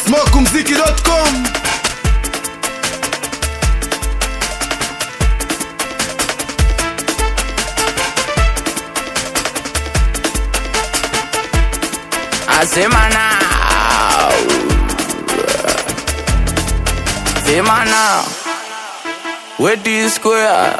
smokumziki.com. Sema now, sema now, where is square?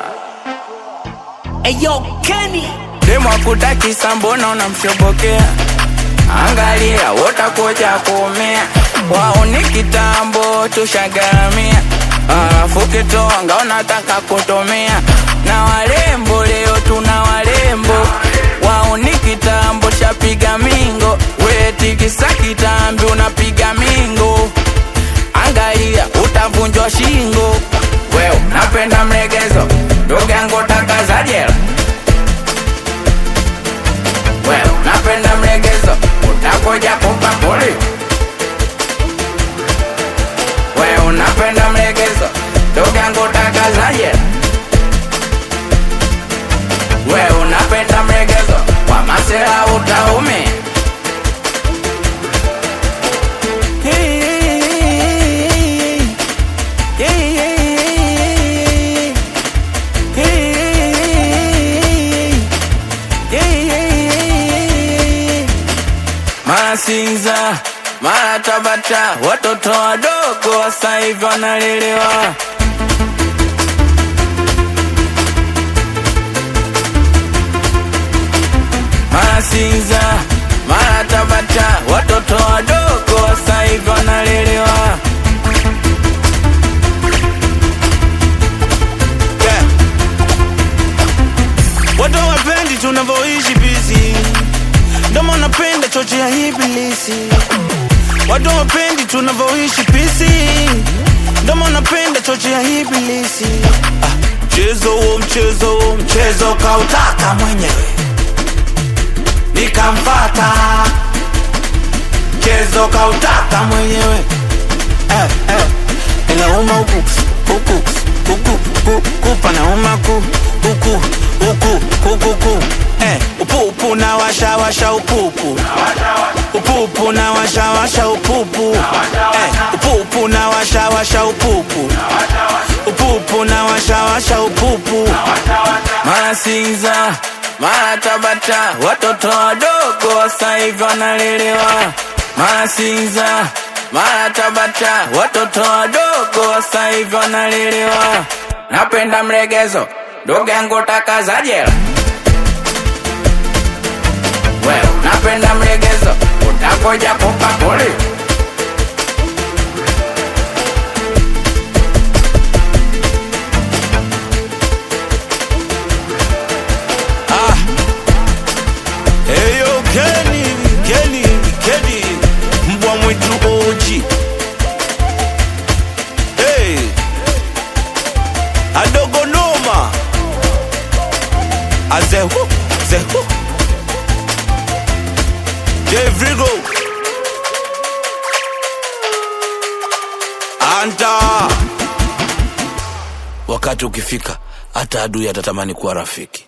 Eyo Kenny Demo kutaki sambona unamshobokea. Angalia watakoja kumea. Wao ni kitambo tushagaramia. Fukitoanga unataka kutomea. Na walembo leo tuna walembo. Wao ni kitambo shapiga mingo. Weti kisa kitambi unapiga mingo. Angalia utavunjwa shingo. Wewe napenda mlegezo. Ndugu yangu taka za jela. Wewe napenda mlegezo. Utakoja kumpa poli. Wewe unapenda mlegezo. Ndugu yangu taka za jela. Wewe unapenda mlegezo. Kwa masela utaume. Masinza, mara Tabata, watoto wadogo wasa hivi wanalelewa. Masinza, mara Tabata, watoto wadogo wasa hivi wanalelewa. Yeah. Watu wapendi tunavyoishi busy. Ndomo napenda choche ya ibilisi. Watu wapendi tunavyoishi pisi. Ndomo napenda choche ya ibilisi. Mchezo kautaka mwenyewe nikamfata. Mchezo kautaka mwenyewe. Inauma huku panauma huku. Upupu na washa upupu. Upupu na washa upupu. Upupu na washa upupu. Upupu na washa upupu. Masinza, mara Tabata, watoto wadogo wasa hivi wanalelewa. Masinza, mara Tabata, watoto wadogo wasa hivi wanalelewa. Napenda mlegezo, ndugu yangu taka za jela. Wewe napenda mlegezo, utakoja kumpa poli. Eyo Kenny mbwa mwitu oji. Hey, adogo noma. Azehu Devrigo Anta. Wakati ukifika hata adui atatamani kuwa rafiki.